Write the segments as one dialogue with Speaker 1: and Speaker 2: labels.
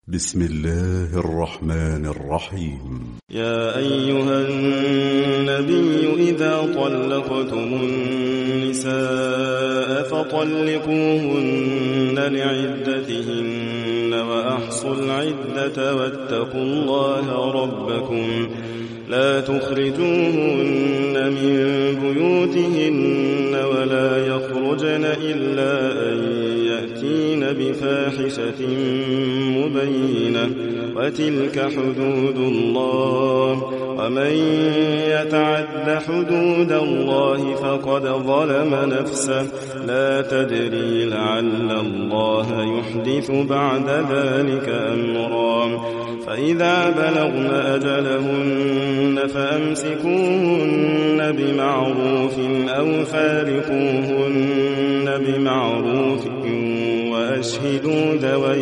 Speaker 1: بسم الله الرحمن الرحيم.
Speaker 2: يا أيها النبي إذا طلقتم النساء فطلقوهن لعدتهن وأحصوا العدة واتقوا الله ربكم لا تخرجوهن من بيوتهن ولا يخرجن إلا أن يأتين بفاحشة مبينة وتلك حدود الله ومن يتعد حدود الله فقد ظلم نفسه لا تدري لعل الله يحدث بعد ذلك أمرا فإذا بلغن أجلهن فأمسكوهن بمعروف أو فارقوهن بمعروف وأشهدوا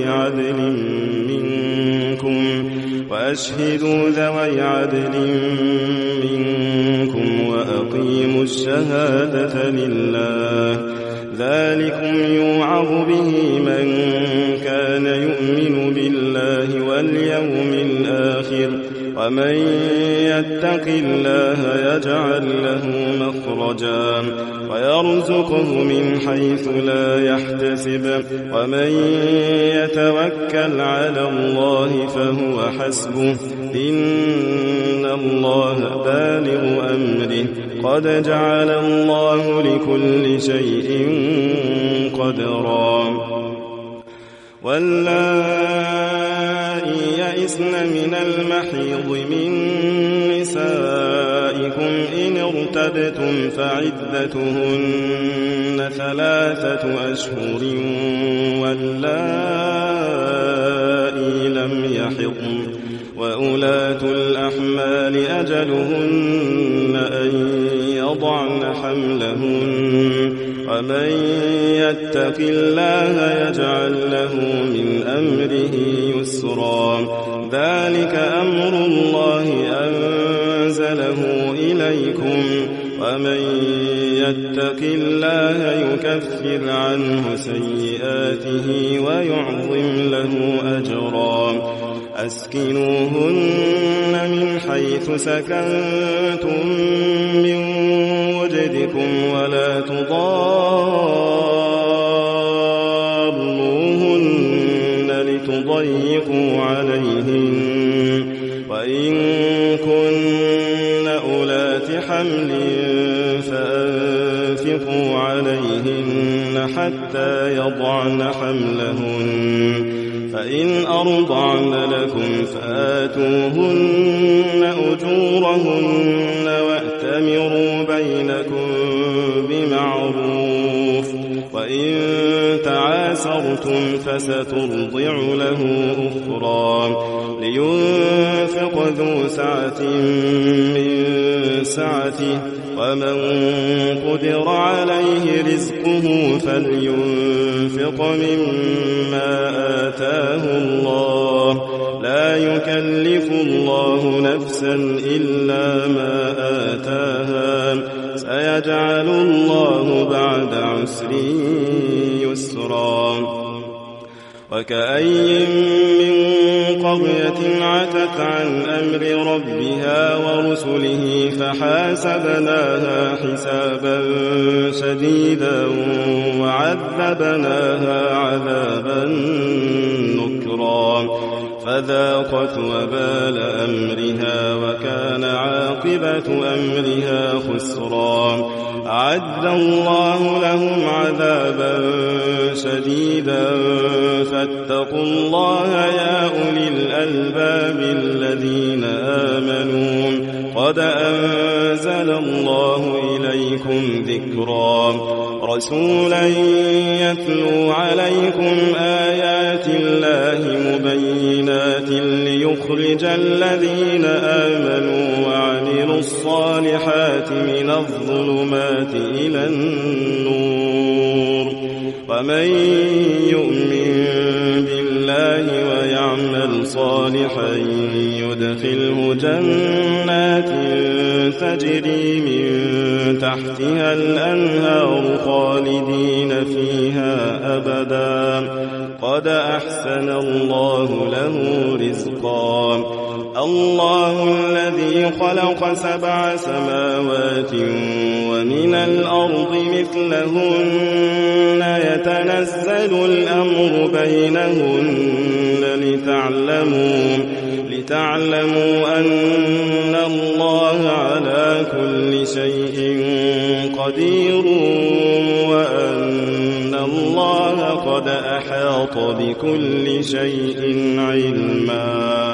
Speaker 2: ذوي عدل منكم وأقيموا الشهادة لله ذلكم يوعظ به من كان يؤمن بالله واليوم الآخر ومن يتق الله يجعل له مخرجا ويرزقه من حيث لا يحتسب ومن يتوكل على الله فهو حسبه إن الله بالغ أمره قد جعل الله لكل شيء قدرا واللائي يئسن من المحيض من نسائكم إن ارتبتم فعدتهن 3 أشهر واللائي لم يحضن وأولاة الأحمال أجلهن أن يضعن حملهن ومن يتق الله يجعل له من أمره يسرا ذلك أمر الله أنزله إليكم ومن يتق الله يكفر عنه سيئاته ويعظم له أجرا أسكنوهن من حيث سكنتم من وجدكم ولا تضاروهن لتضيقوا عليهن وإن كن أولات حمل فأنفقوا عليهن حتى يضعن حملهن فإن أرضعن لكم فآتوهن أجورهن وأتمروا بينكم بمعروف وإن تعاسرتم فسترضع له أخرى لينفق ذو سعة من سعته ومن قدر عليه رزقه فلينفق مما آتاه الله لا يكلف الله نفسا إلا ما آتاها سيجعل الله بعد عسر يسرا وكأي من قرية عتت عن أمر ربها ورسله فحاسبناها حسابا شديدا وعذبناها عذابا نكرا فذاقت وبال أمرها وكان عاقبة أمرها خسرا أعد الله لهم عذابا شديدا فاتقوا الله يا أولي الألباب الذين آمنوا قد أنزل الله إليكم ذكرا رسولا يتلو عليكم آيات الله مبينات ليخرج الذين آمنوا وعملوا الصالحات من الظلمات إلى النور ومن يؤمن بالله ويعمل صالحا يدخله جنات تجري من تحتها الأنهار خالدين فيها أبدا قد أحسن الله له رزقا الله الذي خلق 7 سماوات ومن الأرض مثلهن يتنزل الأمر بينهن لتعلموا أن الله على كل شيء قدير وأن الله قد أحاط بكل شيء علما